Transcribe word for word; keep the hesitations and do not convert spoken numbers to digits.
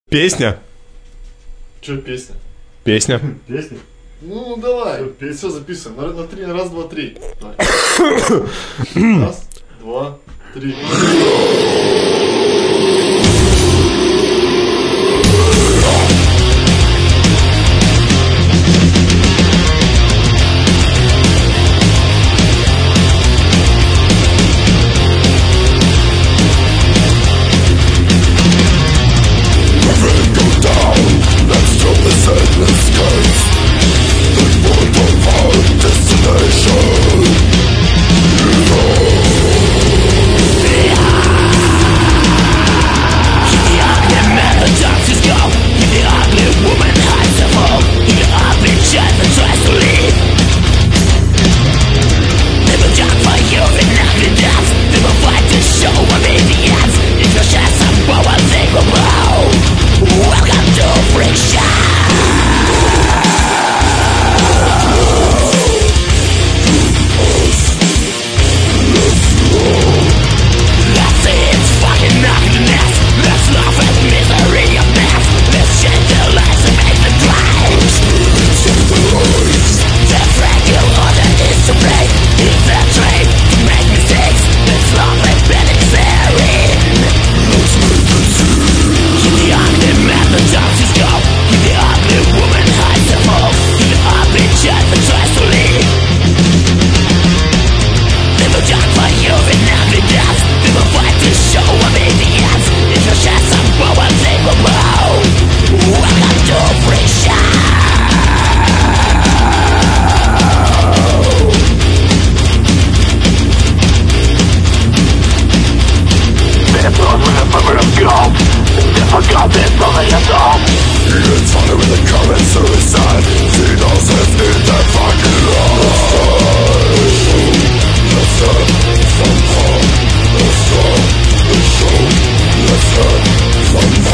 Песня. Че песня? Песня. Песня? Ну, давай. Все записываем. На, на три. Раз, два, три. Давай. Раз, два, три. It's funny when they commit suicide. See those hands in that fucking life. Let's have some fun. Let's start the show. Let's have some fun.